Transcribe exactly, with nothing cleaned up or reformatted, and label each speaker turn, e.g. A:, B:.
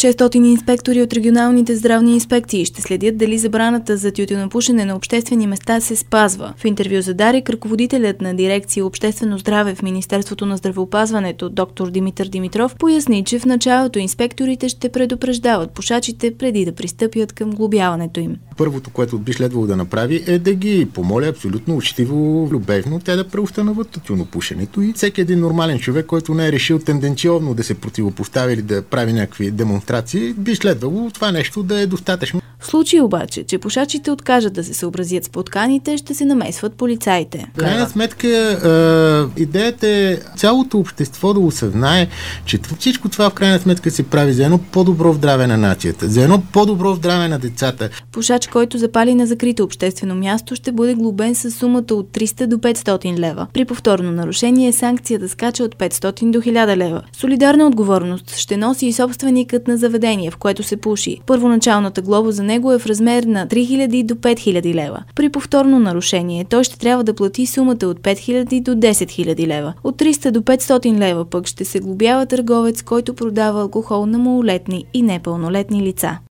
A: шестстотин инспектори от регионалните здравни инспекции ще следят дали забраната за тютюнопушене на обществени места се спазва. В интервю за Дарик, ръководителят на дирекция Обществено здраве в Министерството на здравеопазването доктор Димитър Димитров поясни, че в началото инспекторите ще предупреждават пушачите преди да пристъпят към глобяването им.
B: Първото, което би следвало да направи, е да ги помоля абсолютно учтиво, любезно, те да преустановят тютюнопушенето и всеки един нормален човек, който не е решил тенденциозно да се противопостави или да прави някакви демонстрации, би следвало това нещо да е достатъчно.
A: В случай обаче, че пушачите откажат да се съобразят с подканите, ще се намесват полицаите.
B: В крайна сметка, е, идеята е цялото общество да осъзнае, че всичко това в крайна сметка се прави за едно по-добро здраве на нацията, за едно по-добро здраве на децата.
A: Пушач, който запали на закрито обществено място, ще бъде глобен с сумата от триста до петстотин лева. При повторно нарушение санкцията скача от петстотин до хиляда лева. Солидарна отговорност ще носи и собственикът на заведение, в което се пуши. Първоначалната глоба за него е в размер на три хиляди до пет хиляди лева. При повторно нарушение той ще трябва да плати сумата от пет хиляди до десет хиляди лева. От триста до петстотин лева пък ще се глобява търговец, който продава алкохол на малолетни и непълнолетни лица.